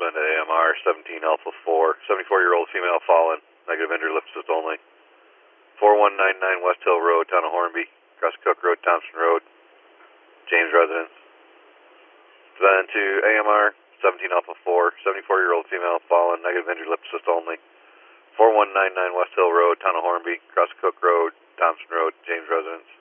into AMR 17 Alpha 4. 74-year-old female fallen. Negative injury, lip assist only. 4199 West Hill Road, Town of Hornby. Cross Cook Road, Thompson Road. James residence. Then to AMR 17 Alpha 4. 74-year-old female fallen. Negative injury, lip assist only. 4199 West Hill Road, Town of Hornby. Cross Cook Road, Thompson Road. James residence.